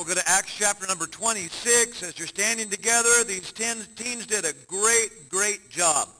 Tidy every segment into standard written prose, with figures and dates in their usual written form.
go to Acts chapter number 26. As you're standing together, these teens did a great job.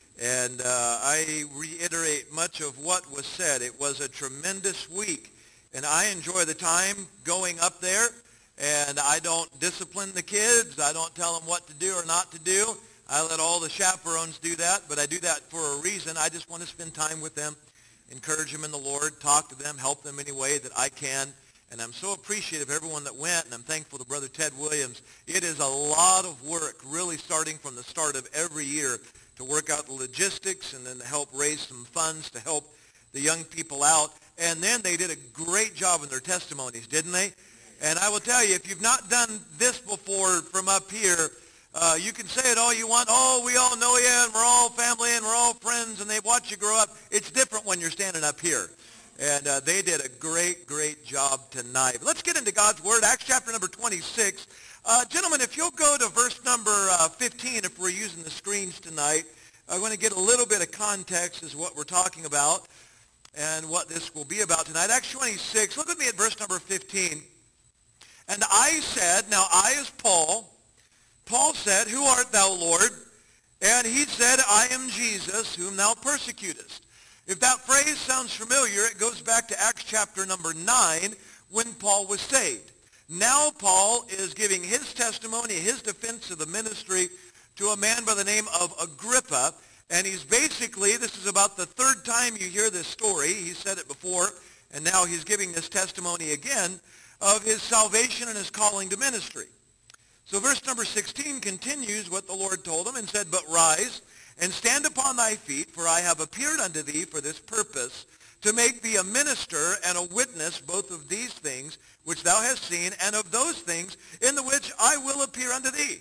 And I reiterate much of what was said. It was a tremendous week. And I enjoy the time going up there. And I don't discipline the kids. I don't tell them what to do or not to do. I let all the chaperones do that. But I do that for a reason. I just want to spend time with them, encourage them in the Lord, talk to them, help them any way that I can. And I'm so appreciative of everyone that went, and I'm thankful to Brother Ted Williams. It is a lot of work, really starting from the start of every year to work out the logistics and then to help raise some funds to help the young people out. And then they did a great job in their testimonies, didn't they? And I will tell you, if you've not done this before from up here, you can say it all you want. Oh, we all know you, and we're all family, and we're all friends, and they watch you grow up. It's different when you're standing up here. And they did a great job tonight. But let's get into God's Word. Acts chapter number 26. Gentlemen, if you'll go to verse number 15, if we're using the screens tonight, I want to get a little bit of context as what we're talking about and what this will be about tonight. Acts 26, look with me at verse number 15. And I said, now I is Paul. Paul said, who art thou, Lord? And he said, I am Jesus, whom thou persecutest. If that phrase sounds familiar, it goes back to Acts chapter number 9 when Paul was saved. Now Paul is giving his testimony, his defense of the ministry to a man by the name of Agrippa. And he's basically, this is about the third time you hear this story. He said it before, and now he's giving this testimony again of his salvation and his calling to ministry. So verse number 16 continues what the Lord told him and said, but rise and stand upon thy feet, for I have appeared unto thee for this purpose, to make thee a minister and a witness both of these things which thou hast seen, and of those things in the which I will appear unto thee,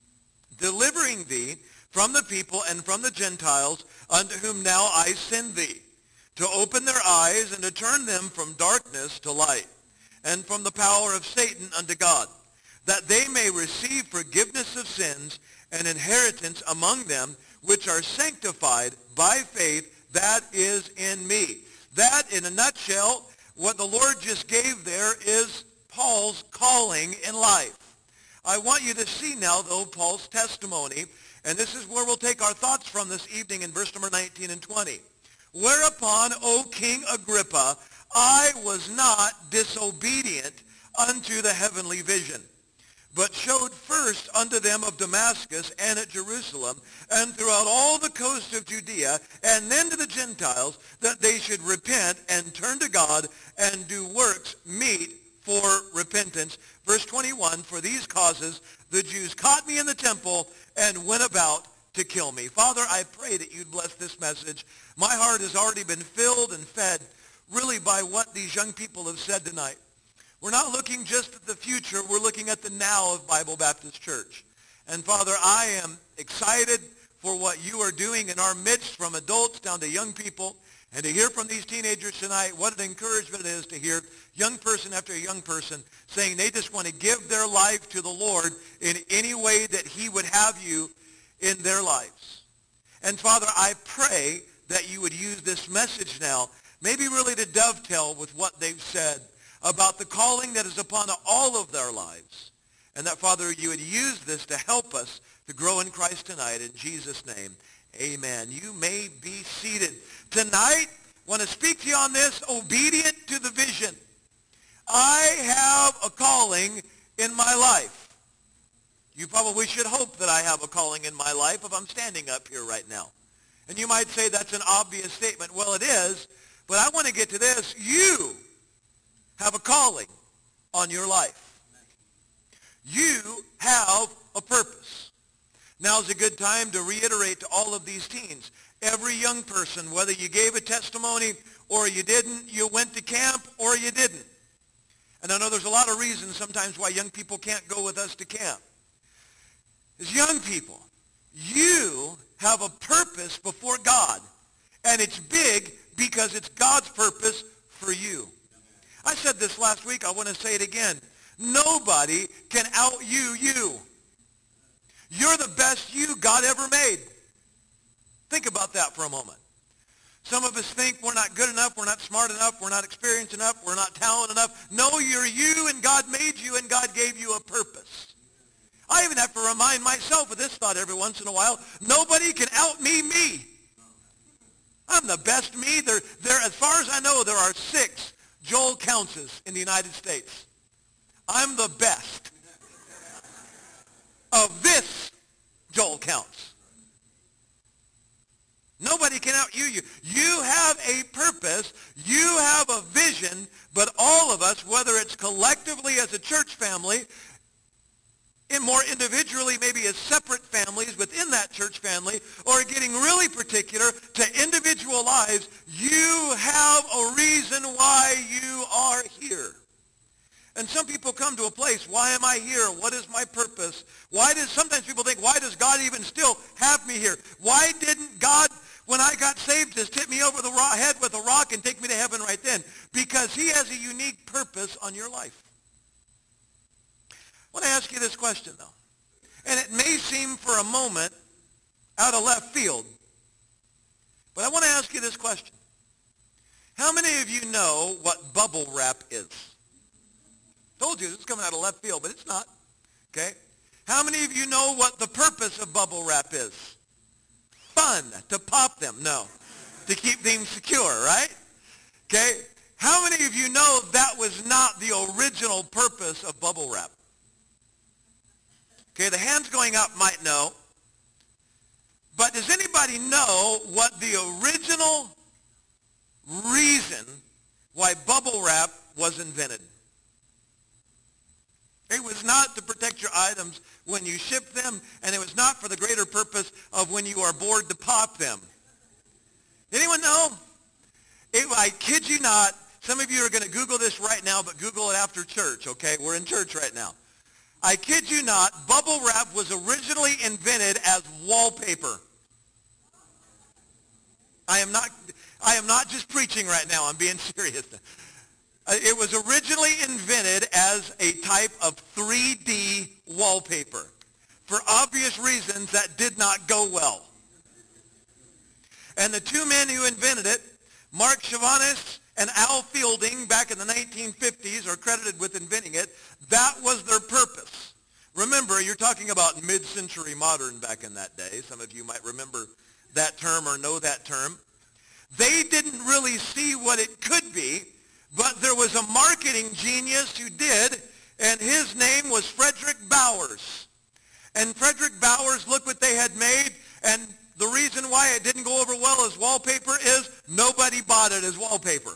delivering thee from the people and from the Gentiles, unto whom now I send thee, to open their eyes and to turn them from darkness to light, and from the power of Satan unto God, that they may receive forgiveness of sins and inheritance among them which are sanctified by faith that is in me. That, in a nutshell, what the Lord just gave there is Paul's calling in life. I want you to see now, though, Paul's testimony, and this is where we'll take our thoughts from this evening in verse number 19 and 20. Whereupon, O King Agrippa, I was not disobedient unto the heavenly vision, but showed first unto them of Damascus and at Jerusalem, and throughout all the coast of Judea, and then to the Gentiles, that they should repent and turn to God and do works meet for repentance. Verse 21, for these causes the Jews caught me in the temple and went about to kill me. Father, I pray that you'd bless this message. My heart has already been filled and fed really by what these young people have said tonight. We're not looking just at the future. We're looking at the now of Bible Baptist Church. And Father, I am excited for what you are doing in our midst, from adults down to young people, and to hear from these teenagers tonight what an encouragement it is to hear young person after young person saying they just want to give their life to the Lord in any way that he would have you in their lives. And Father, I pray that you would use this message now, maybe really to dovetail with what they've said about the calling that is upon all of their lives. And that, Father, you would use this to help us to grow in Christ tonight. In Jesus' name, amen. You may be seated. Tonight, I want to speak to you on this, obedient to the vision. I have a calling in my life. You probably should hope that I have a calling in my life if I'm standing up here right now. And you might say that's an obvious statement. Well, it is, but I want to get to this. You have a calling on your life. You have a purpose. Now's a good time to reiterate to all of these teens. Every young person, whether you gave a testimony or you didn't, you went to camp or you didn't. And I know there's a lot of reasons sometimes why young people can't go with us to camp. As young people, you have a purpose before God. And it's big because it's God's purpose for you. I said this last week. I want to say it again. Nobody can out-you you. You're the best you God ever made. Think about that for a moment. Some of us think we're not good enough, we're not smart enough, we're not experienced enough, we're not talented enough. No, you're you, and God made you, and God gave you a purpose. I even have to remind myself of this thought every once in a while. Nobody can out-me me. I'm the best me. As far as I know, there are 6 Joel Counts in the United States. I'm the best of this Joel Counts. Nobody can out you. You have a purpose. You have a vision. But all of us, whether it's collectively as a church family, and more individually, maybe as separate families within that church family, or getting really particular to individual lives, you have a reason why you are here. And some people come to a place, why am I here? What is my purpose? Sometimes people think, why does God even still have me here? Why didn't God, when I got saved, just hit me over the head with a rock and take me to heaven right then? Because he has a unique purpose on your life. I want to ask you this question, though. And it may seem for a moment out of left field. But I want to ask you this question. How many of you know what bubble wrap is? Told you, it's coming out of left field, but it's not. Okay? How many of you know what the purpose of bubble wrap is? Fun, to pop them. No, to keep things secure, right? Okay? How many of you know that was not the original purpose of bubble wrap? Okay, the hands going up might know. But does anybody know what the original reason why bubble wrap was invented? It was not to protect your items when you ship them, and it was not for the greater purpose of when you are bored to pop them. Anyone know? I kid you not. Some of you are going to Google this right now, but Google it after church, okay? We're in church right now. I kid you not, bubble wrap was originally invented as wallpaper. I am not just preaching right now. I'm being serious. It was originally invented as a type of 3D wallpaper. For obvious reasons, that did not go well. And the 2 men who invented it, Mark Chavanis and Al Fielding, back in the 1950s, are credited with inventing it. That was their purpose. Remember, you're talking about mid-century modern back in that day. Some of you might remember that term or know that term. They didn't really see what it could be, but there was a marketing genius who did, and his name was Frederick Bowers. And Frederick Bowers, look what they had made, and the reason why it didn't go over well as wallpaper is nobody bought it as wallpaper.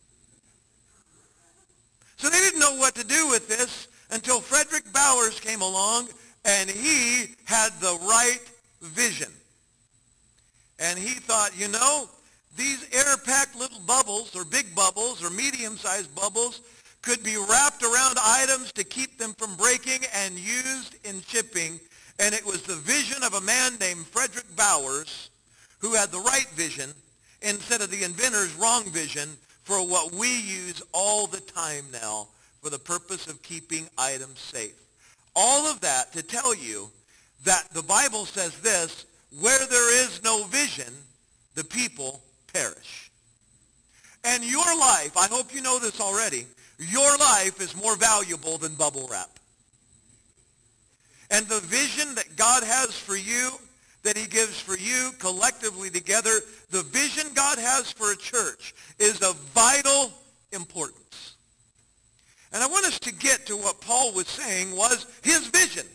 So they didn't know what to do with this until Frederick Bowers came along, and he had the right vision. And he thought, these air-packed little bubbles, or big bubbles, or medium-sized bubbles, could be wrapped around items to keep them from breaking and used in shipping. And it was the vision of a man named Frederick Bowers who had the right vision instead of the inventor's wrong vision for what we use all the time now for the purpose of keeping items safe. All of that to tell you that the Bible says this, where there is no vision, the people perish. And your life, I hope you know this already, your life is more valuable than bubble wrap. And the vision that God has for you, that he gives for you collectively together, the vision God has for a church is of vital importance. And I want us to get to what Paul was saying was his vision.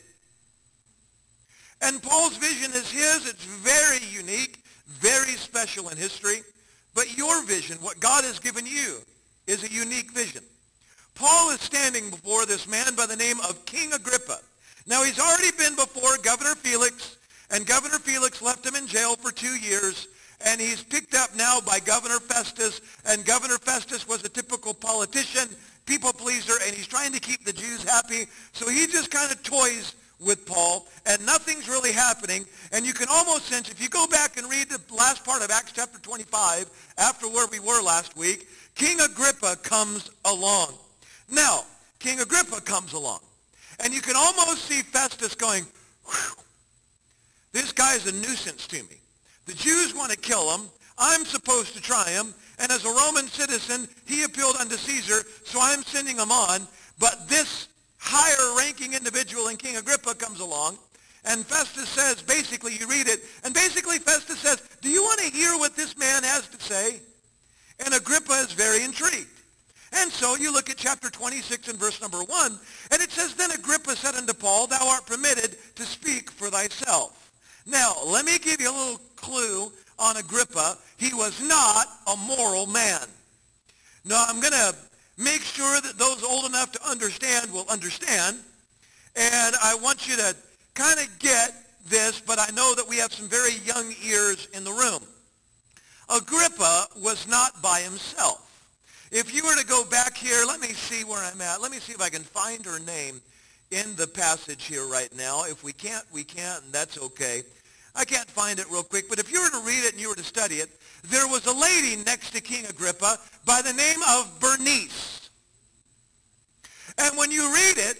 And Paul's vision is his. It's very unique, very special in history. But your vision, what God has given you, is a unique vision. Paul is standing before this man by the name of King Agrippa. Now, he's already been before Governor Felix, and Governor Felix left him in jail for 2 years, and he's picked up now by Governor Festus, and Governor Festus was a typical politician, people pleaser, and he's trying to keep the Jews happy, so he just kind of toys with Paul, and nothing's really happening, and you can almost sense, if you go back and read the last part of Acts chapter 25, after where we were last week, King Agrippa comes along. Now, King Agrippa comes along, and you can almost see Festus going, whew, this guy's a nuisance to me. The Jews want to kill him. I'm supposed to try him, and as a Roman citizen, he appealed unto Caesar, so I'm sending him on. But this higher-ranking individual in King Agrippa comes along, and Festus says, basically, you read it, and basically Festus says, do you want to hear what this man has to say? And Agrippa is very intrigued. And so you look at chapter 26 and verse number 1, and it says, then Agrippa said unto Paul, thou art permitted to speak for thyself. Now, let me give you a little clue on Agrippa. He was not a moral man. Now, I'm going to make sure that those old enough to understand will understand, and I want you to kind of get this, but I know that we have some very young ears in the room. Agrippa was not by himself. If you were to go back here, let me see where I'm at. Let me see if I can find her name in the passage here right now. If we can't, we can't, and that's okay. I can't find it real quick, but if you were to read it and you were to study it, there was a lady next to King Agrippa by the name of Bernice. And when you read it,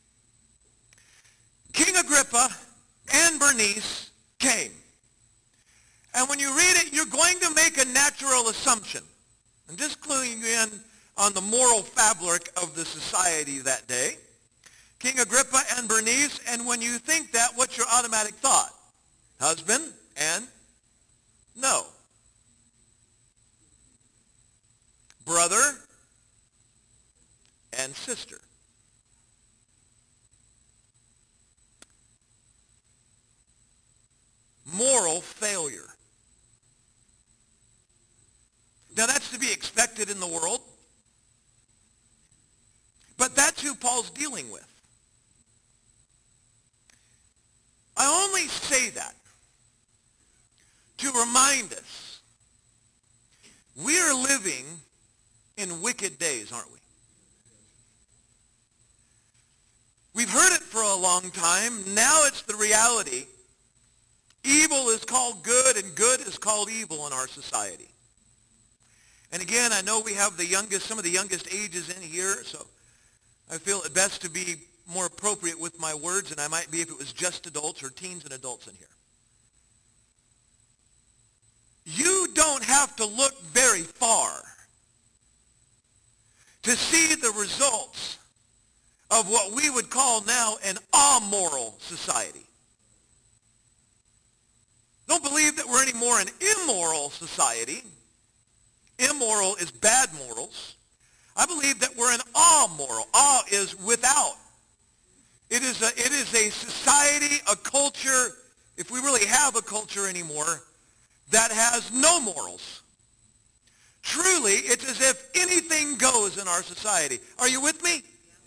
King Agrippa and Bernice came. And when you read it, you're going to make a natural assumption. I'm just cluing you in on the moral fabric of the society that day. King Agrippa and Bernice, and when you think that, what's your automatic thought? Husband and no. Brother and sister. Moral failure. Now that's to be expected in the world, but that's who Paul's dealing with. I only say that to remind us we are living in wicked days, aren't we? We've heard it for a long time. Now it's the reality. Evil is called good and good is called evil in our society. And again, I know we have some of the youngest ages in here, so I feel it best to be more appropriate with my words than I might be if it was just adults or teens and adults in here. You don't have to look very far to see the results of what we would call now an amoral society. Don't believe that we're any more an immoral society. Immoral is bad morals. I believe that we're an amoral. A is without. It is a society, a culture, if we really have a culture anymore, that has no morals. Truly, it's as if anything goes in our society. Are you with me?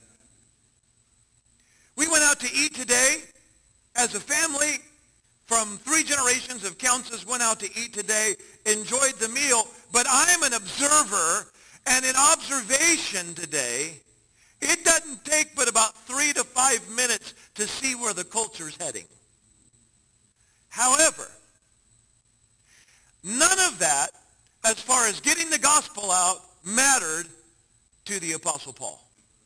We went out to eat today as a family. From 3 generations of Counselors went out to eat today, enjoyed the meal, but I'm an observer, and in observation today, it doesn't take but about 3 to 5 minutes to see where the culture's heading. However, none of that, as far as getting the gospel out, mattered to the Apostle Paul.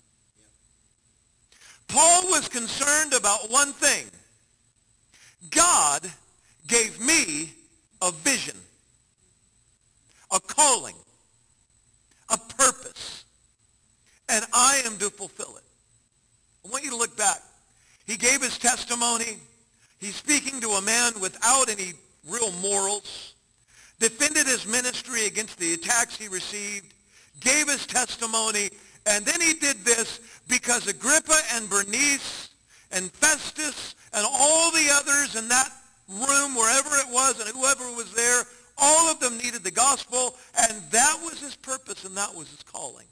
Paul was concerned about one thing. God gave me a vision, a calling, a purpose, and I am to fulfill it. I want you to look back. He gave his testimony. He's speaking to a man without any real morals, defended his ministry against the attacks he received, gave his testimony, and then he did this because Agrippa and Bernice and Festus and all the others in that room, wherever it was, and whoever was there, all of them needed the gospel, and that was his purpose, and that was his calling.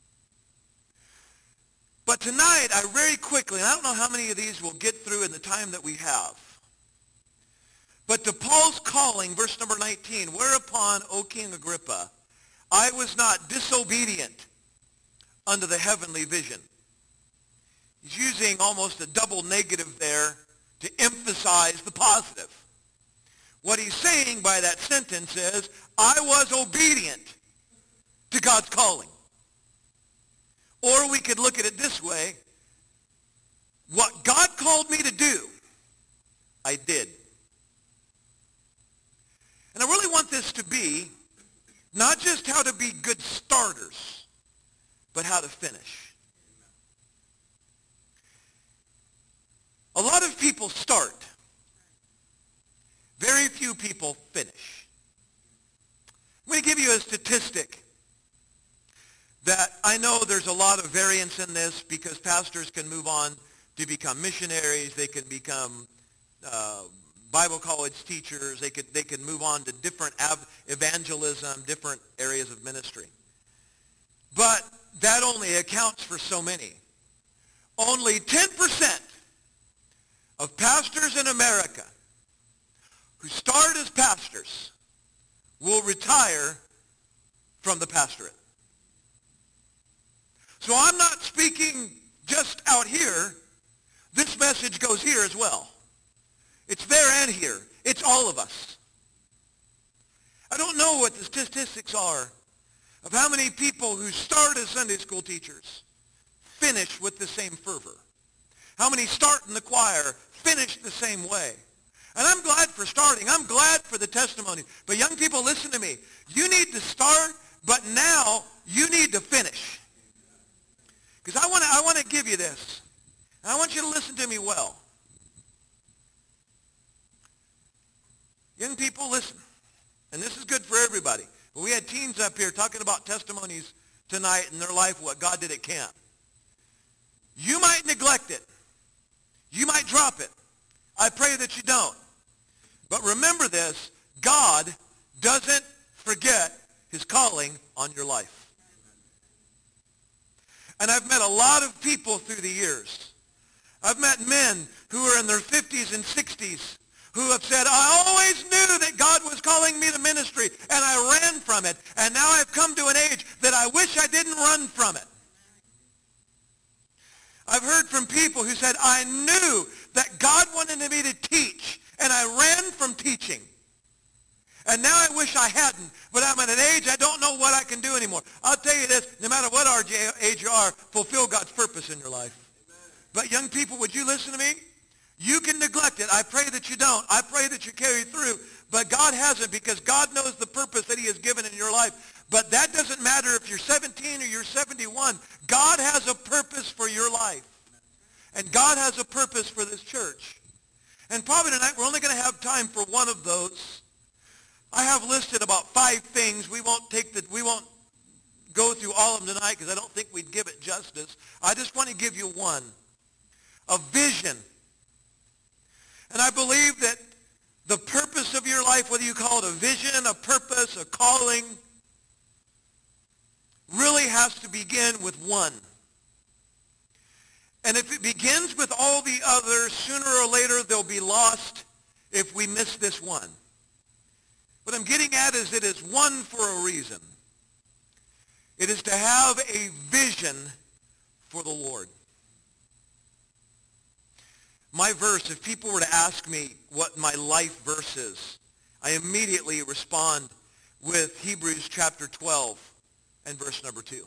But tonight, I very quickly, and I don't know how many of these we'll get through in the time that we have, but to Paul's calling, verse number 19, whereupon, O King Agrippa, I was not disobedient unto the heavenly vision. He's using almost a double negative there to emphasize the positive. What he's saying by that sentence is, I was obedient to God's calling. Or we could look at it this way, what God called me to do, I did. And I really want this to be but how to finish. A lot of people start. Very few people finish. I'm going to give you a statistic that I know there's a lot of variance in this because pastors can move on to become missionaries. They can become Bible college teachers. They can move on to different evangelism, different areas of ministry. But that only accounts for so many. Only 10% of pastors in America who start as pastors will retire from the pastorate. So I'm not speaking just out here. This message goes here as well. It's there and here. It's all of us. I don't know what the statistics are of how many people who start as Sunday school teachers finish with the same fervor. How many start in the choir, finish the same way. And I'm glad for starting. I'm glad for the testimony. But young people, listen to me. You need to start, but now you need to finish. Because I want to give you this. And I want you to listen to me well. Young people, listen. And this is good for everybody. But we had teens up here talking about testimonies tonight in their life, what God did at camp. You might neglect it. You might drop it. I pray that you don't. But remember this, God doesn't forget his calling on your life. And I've met a lot of people through the years. I've met men who are in their 50s and 60s who have said, I always knew that God was calling me to ministry, and I ran from it. And now I've come to an age that I wish I didn't run from it. I've heard from people who said, I knew that God wanted me to teach, and I ran from teaching. And now I wish I hadn't, but I'm at an age I don't know what I can do anymore. I'll tell you this, no matter what age you are, fulfill God's purpose in your life. But young people, would you listen to me? You can neglect it. I pray that you don't. I pray that you carry through. But God hasn't, because God knows the purpose that he has given in your life. But that doesn't matter if you're 17 or you're 71. God has a purpose for your life. And God has a purpose for this church. And probably tonight we're only going to have time for one of those. I have listed about 5 things. We won't go through all of them tonight because I don't think we'd give it justice. I just want to give you one. A vision. And I believe that the purpose of your life, whether you call it a vision, a purpose, a calling, really has to begin with one. And if it begins with all the others, sooner or later they'll be lost if we miss this one. What I'm getting at is it is one for a reason. It is to have a vision for the Lord. My verse, if people were to ask me what my life verse is, I immediately respond with Hebrews chapter 12 and verse number 2.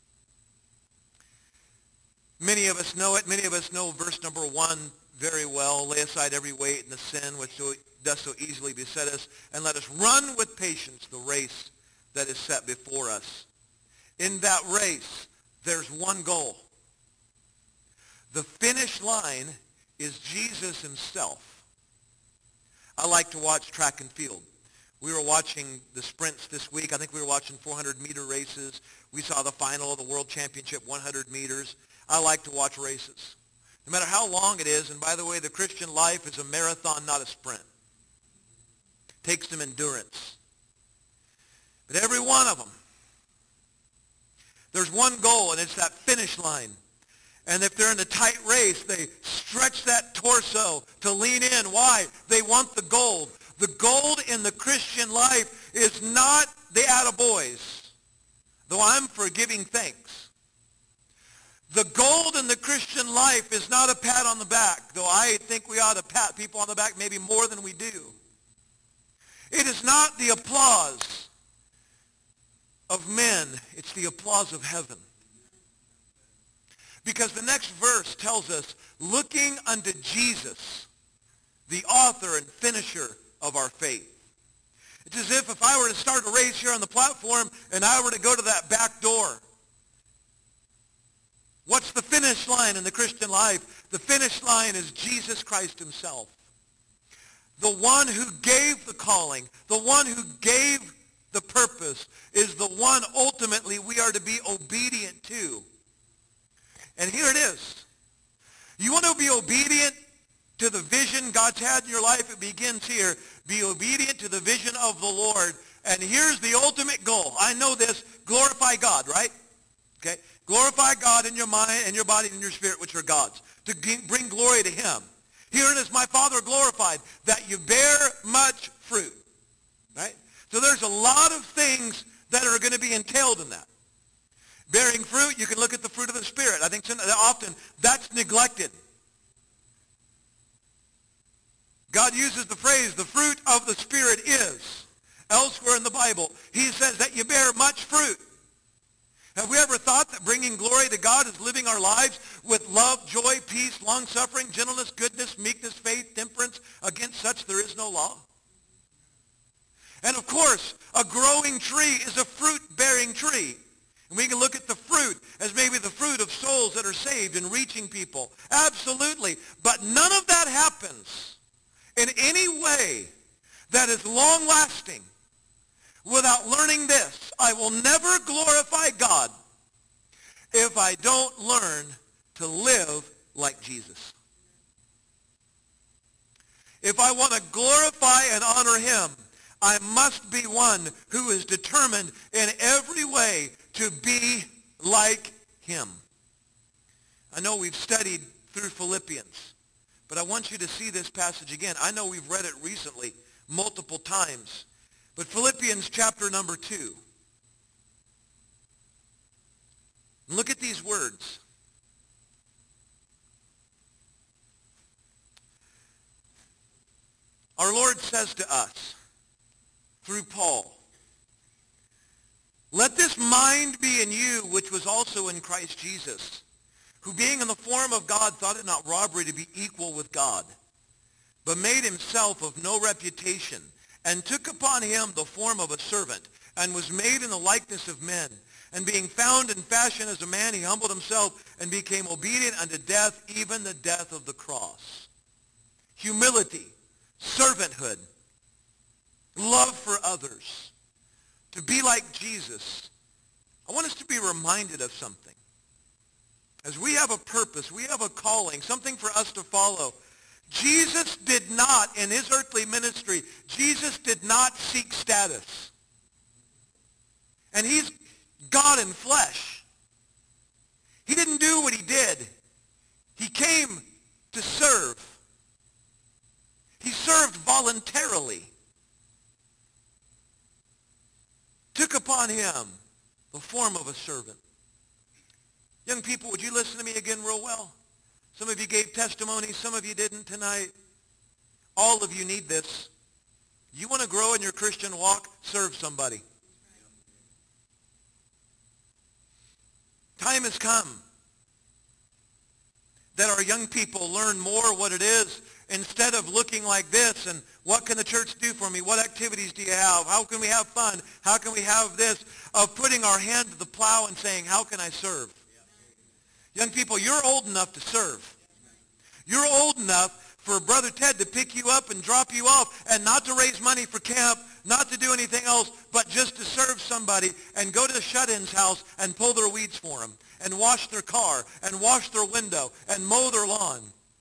Many of us know it. Many of us know verse number 1 very well. Lay aside every weight and the sin which does so easily beset us, and let us run with patience the race that is set before us. In that race, there's one goal. The finish line is Jesus himself. I like to watch track and field. We were watching the sprints this week. I think we were watching 400-meter races. We saw the final of the World Championship, 100 meters. I like to watch races. No matter how long it is, and by the way, the Christian life is a marathon, not a sprint. It takes some endurance. But every one of them, there's one goal, and it's that finish line. And if they're in a tight race, they stretch that torso to lean in. Why? They want the gold. The gold in the Christian life is not the attaboys, though I'm for giving thanks. The gold in the Christian life is not a pat on the back, though I think we ought to pat people on the back maybe more than we do. It is not the applause of men. It's the applause of heaven. Because the next verse tells us, looking unto Jesus, the author and finisher of our faith. It's as if I were to start a race here on the platform and I were to go to that back door. What's the finish line in the Christian life? The finish line is Jesus Christ himself. The one who gave the calling, the one who gave the purpose, is the one ultimately we are to be obedient to. And here it is. You want to be obedient to the vision God's had in your life? It begins here. Be obedient to the vision of the Lord. And here's the ultimate goal. I know this. Glorify God, right? Okay? Glorify God in your mind and your body and your spirit, which are God's, to bring glory to him. Herein is my Father glorified, that you bear much fruit. Right? So there's a lot of things that are going to be entailed in that. Bearing fruit, you can look at the fruit of the Spirit. I think often that's neglected. God uses the phrase, the fruit of the Spirit is. Elsewhere in the Bible, he says that you bear much fruit. Have we ever thought that bringing glory to God is living our lives with love, joy, peace, long-suffering, gentleness, goodness, meekness, faith, temperance? Against such there is no law. And of course, a growing tree is a fruit-bearing tree. And we can look at the fruit as maybe the fruit of souls that are saved and reaching people. Absolutely. But none of that happens in any way that is long-lasting without learning this. I will never glorify God if I don't learn to live like Jesus. If I want to glorify and honor him, I must be one who is determined in every way to be like him. I know we've studied through Philippians, but I want you to see this passage again. I know we've read it recently multiple times, but Philippians chapter number 2. Look at these words. Our Lord says to us, through Paul, let this mind be in you, which was also in Christ Jesus, who being in the form of God thought it not robbery to be equal with God, but made himself of no reputation, and took upon him the form of a servant, and was made in the likeness of men. And being found in fashion as a man, he humbled himself and became obedient unto death, even the death of the cross. Humility, servanthood, love for others, to be like Jesus. I want us to be reminded of something. As we have a purpose, we have a calling, something for us to follow. Jesus did not, in his earthly ministry, Jesus did not seek status. And he's God in flesh. He didn't do what he did. He came to serve. He served voluntarily. Took upon him the form of a servant. Young people, would you listen to me again real well? Some of you gave testimony, some of you didn't tonight. All of you need this. You want to grow in your Christian walk? Serve somebody. Time has come that our young people learn more what it is instead of looking like this and what can the church do for me? What activities do you have? How can we have fun? How can we have this? Of putting our hand to the plow and saying, how can I serve? Young people, you're old enough to serve. You're old enough for Brother Ted to pick you up and drop you off and not to raise money for camp, not to do anything else, but just to serve somebody and go to the shut-in's house and pull their weeds for them and wash their car and wash their window and mow their lawn.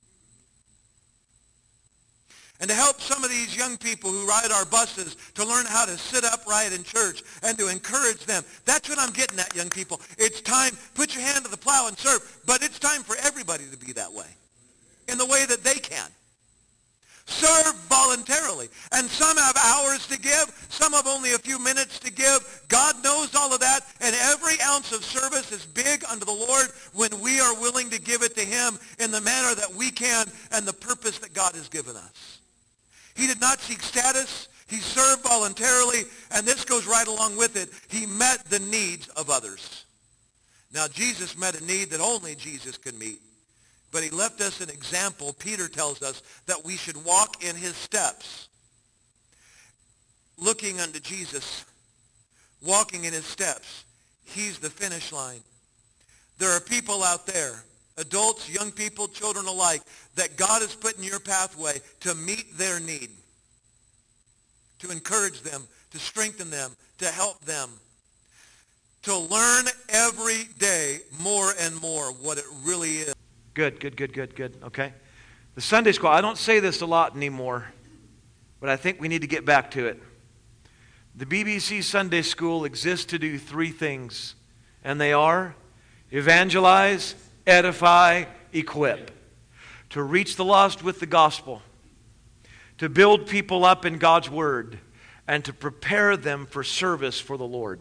And to help some of these young people who ride our buses to learn how to sit upright in church and to encourage them. That's what I'm getting at, young people. It's time, put your hand to the plow and serve, but it's time for everybody to be that way in the way that they can. Serve voluntarily. And some have hours to give. Some have only a few minutes to give. God knows all of that. And every ounce of service is big unto the Lord when we are willing to give it to him in the manner that we can and the purpose that God has given us. He did not seek status. He served voluntarily. And this goes right along with it. He met the needs of others. Now, Jesus met a need that only Jesus could meet. But he left us an example. Peter tells us that we should walk in his steps. Looking unto Jesus, walking in his steps. He's the finish line. There are people out there, adults, young people, children alike, that God has put in your pathway to meet their need, to encourage them, to strengthen them, to help them, to learn every day more and more what it really is. Good. Okay. The Sunday school, I don't say this a lot anymore, but I think we need to get back to it. The BBC Sunday School exists to do three things, and they are evangelize, edify, equip. To reach the lost with the gospel, to build people up in God's word, and to prepare them for service for the Lord.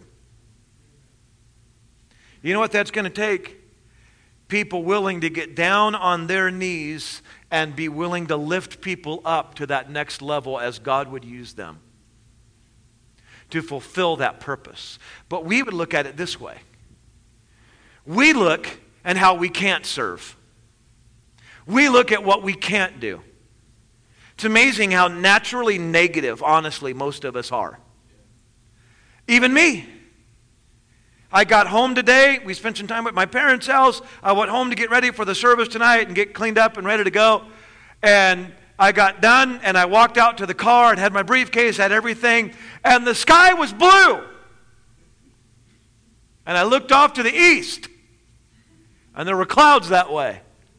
You know what that's going to take? People willing to get down on their knees and be willing to lift people up to that next level as God would use them to fulfill that purpose. But we would look at it this way. We look at how we can't serve. We look at what we can't do. It's amazing how naturally negative, honestly, most of us are. Even me. I got home today. We spent some time at my parents' house. I went home to get ready for the service tonight and get cleaned up and ready to go. And I got done and I walked out to the car and had my briefcase, had everything. And the sky was blue. And I looked off to the east. And there were clouds that way.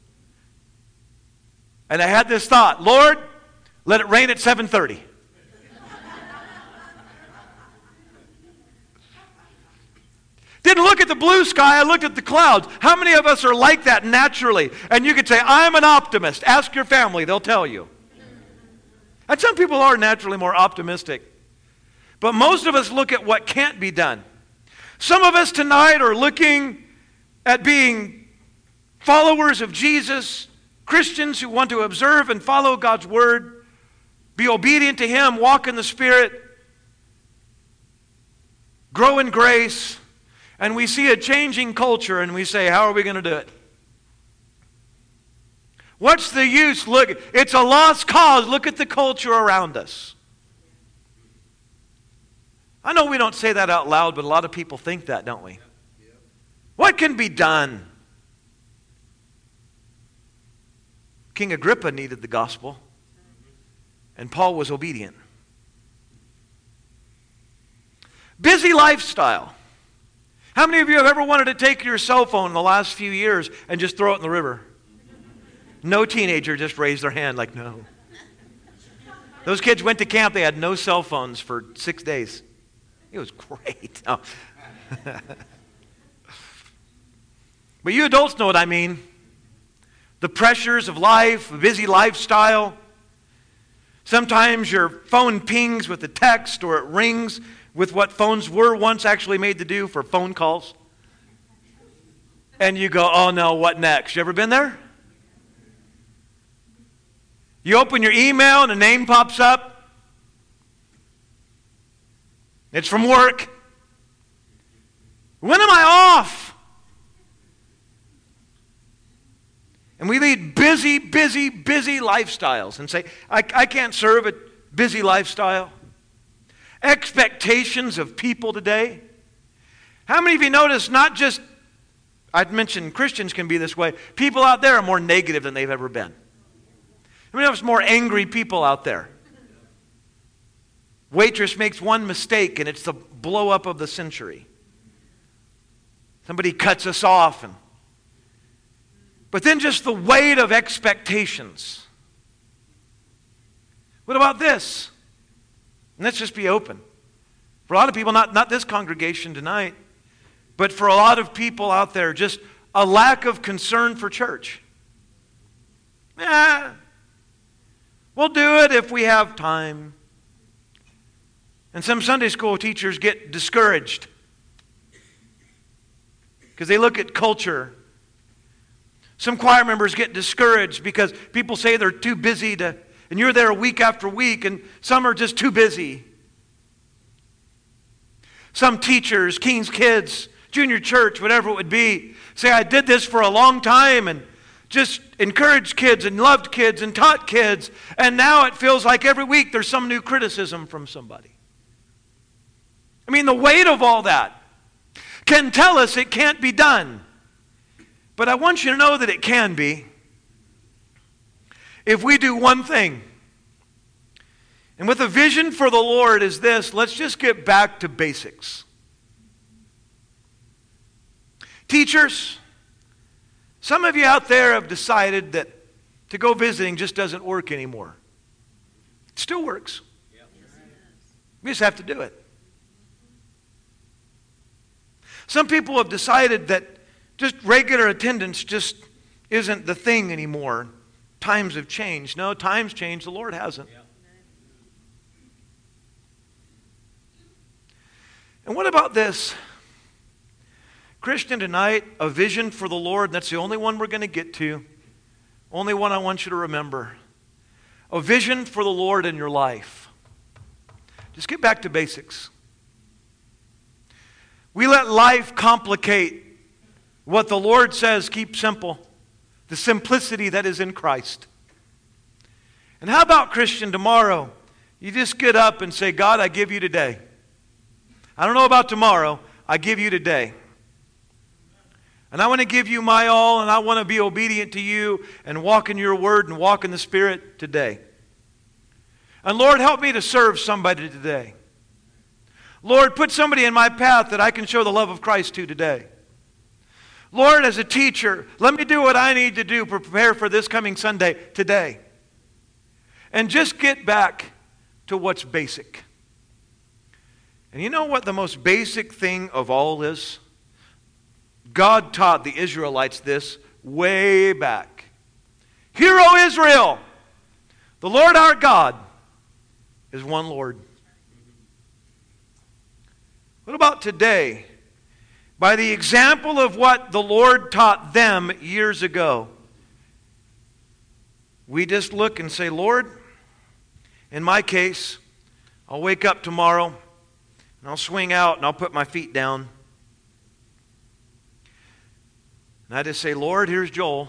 And I had this thought, Lord, let it rain at 7:30. Didn't look at the blue sky, I looked at the clouds. How many of us are like that naturally? And you could say, I'm an optimist. Ask your family, they'll tell you. And some people are naturally more optimistic. But most of us look at what can't be done. Some of us tonight are looking at being followers of Jesus, Christians who want to observe and follow God's word, be obedient to Him, walk in the Spirit, grow in grace. And we see a changing culture and we say, how are we going to do it? What's the use? Look, it's a lost cause. Look at the culture around us. I know we don't say that out loud, but a lot of people think that, don't we? What can be done? King Agrippa needed the gospel, and Paul was obedient. Busy lifestyle. How many of you have ever wanted to take your cell phone in the last few years and just throw it in the river? No teenager just raised their hand like, no. Those kids went to camp, they had no cell phones for 6 days. It was great. Oh. But you adults know what I mean. The pressures of life, a busy lifestyle. Sometimes your phone pings with a text or it rings with what phones were once actually made to do for phone calls. And you go, oh no, what next? You ever been there? You open your email and a name pops up. It's from work. When am I off? And we lead busy lifestyles and say, I can't serve a busy lifestyle. Expectations of people today. How many of you notice not just, I'd mentioned Christians can be this way, people out there are more negative than they've ever been. How many of us more angry people out there? Waitress makes one mistake and it's the blow up of the century. Somebody cuts us off. But then just the weight of expectations. What about this? And let's just be open. For a lot of people, not this congregation tonight, but for a lot of people out there, just a lack of concern for church. We'll do it if we have time. And some Sunday school teachers get discouraged because they look at culture. Some choir members get discouraged because people say they're too busy to, and you're there week after week, and some are just too busy. Some teachers, King's Kids, junior church, whatever it would be, say, I did this for a long time and just encouraged kids and loved kids and taught kids, and now it feels like every week there's some new criticism from somebody. I mean, the weight of all that can tell us it can't be done. But I want you to know that it can be if we do one thing. And with a vision for the Lord is this, let's just get back to basics. Teachers, some of you out there have decided that to go visiting just doesn't work anymore. It still works. We just have to do it. Some people have decided that just regular attendance just isn't the thing anymore. Times have changed. No, times changed. The Lord hasn't. And what about this? Christian, tonight, a vision for the Lord. That's the only one we're going to get to. Only one I want you to remember. A vision for the Lord in your life. Just get back to basics. We let life complicate what the Lord says, keep simple. The simplicity that is in Christ. And how about, Christian, tomorrow, you just get up and say, God, I give you today. I don't know about tomorrow. I give you today. And I want to give you my all, and I want to be obedient to you and walk in your word and walk in the Spirit today. And Lord, help me to serve somebody today. Lord, put somebody in my path that I can show the love of Christ to today. Lord, as a teacher, let me do what I need to do to prepare for this coming Sunday today. And just get back to what's basic. And you know what the most basic thing of all is? God taught the Israelites this way back. Hear, O Israel, the Lord our God is one Lord. What about today? By the example of what the Lord taught them years ago, we just look and say, Lord, in my case, I'll wake up tomorrow and I'll swing out and I'll put my feet down. And I just say, Lord, here's Joel.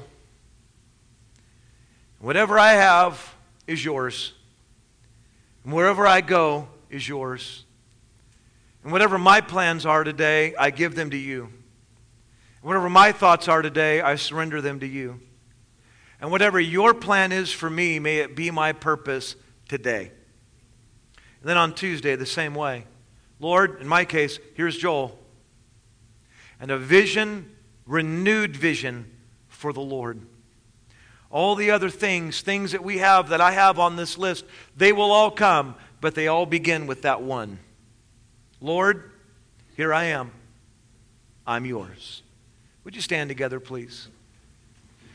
Whatever I have is yours. And wherever I go is yours. And whatever my plans are today, I give them to you. And whatever my thoughts are today, I surrender them to you. And whatever your plan is for me, may it be my purpose today. And then on Tuesday, the same way. Lord, in my case, here's Joel. And a vision, renewed vision for the Lord. All the other things that we have, that I have on this list, they will all come, but they all begin with that one. Lord, here I am. I'm yours. Would you stand together, please?